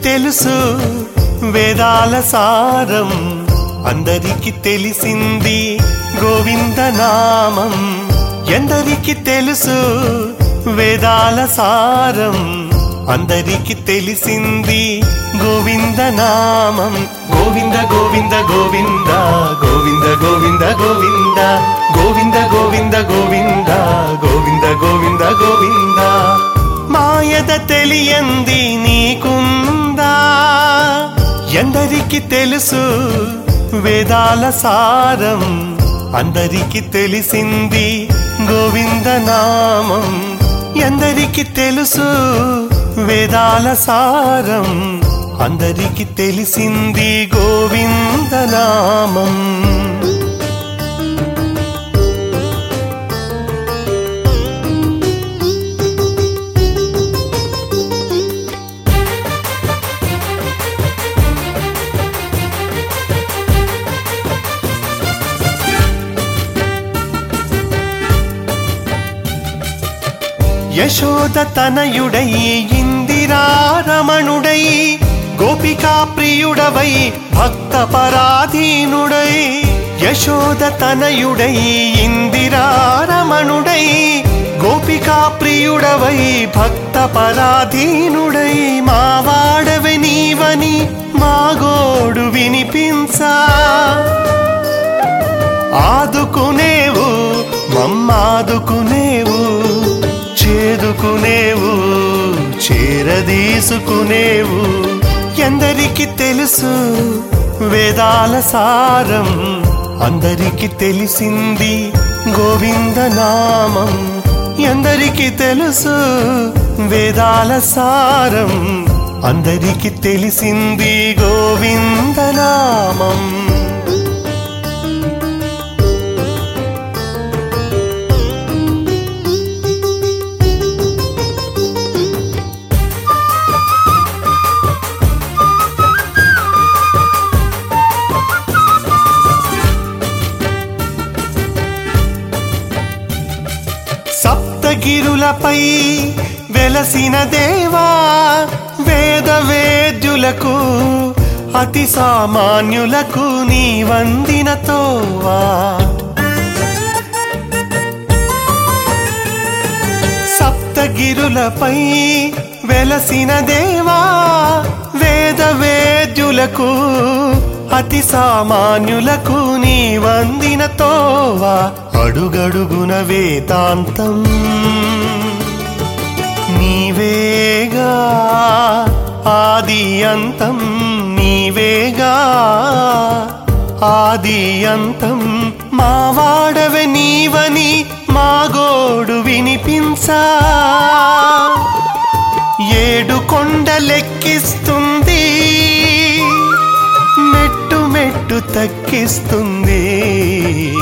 తెలుసు వేదాల సారం, అందరికి తెలిసింది గోవింద నామం. ఎందరికి తెలుసు వేదాల సారం, అందరికి తెలిసింది గోవింద నామం. గోవింద గోవింద గోవింద గోవింద గోవింద గోవింద గోవింద గోవింద గోవింద గోవింద గోవింద గోవింద. మాయద తెలియంది నీకుందా? ఎందరికి తెలుసు వేదాల సారం, అందరికి తెలిసింది గోవింద నామం. ఎందరికి తెలుసు వేదాల సారం, అందరికి తెలిసింది గోవింద నామం. యశోద తనయుడై ఇందిరారమణుడై, గోపికా ప్రియుడవై భక్త పరాధీనుడై. యశోద తనయుడై ఇందిరారమణుడై, గోపికా ప్రియుడవై భక్త పరాధీనుడై. మా వాడవి నీవని మా గోడు వినిపించా, ఆదుకునేవు మమ్మాదుకునేవు, చేదుకునేవు చేరదీసుకునేవు. ఎందరికి తెలుసు వేదాల సారం, అందరికి తెలిసింది గోవింద నామం. ఎందరికి తెలుసు వేదాల సారం, అందరికి తెలిసింది గోవింద నామం. సప్తగిరులపై వెలసిన దేవా, వేద వేద్యులకు అతి సామాన్యులకు నీ వందినతోవా. సప్తగిరులపై వెలసిన దేవా, వేద వేద్యులకు అతి సామాన్యులకు నీ వందినతోవా. అడుగడుగున వేదాంతం నీవేగా, ఆది అంతం నీవేగా, ఆది అంతం. మా వాడవే నీవని మా గోడు వినిపించా, ఏడు కొండలెక్కిస్తుంది మెట్టు మెట్టు తక్కిస్తుంది.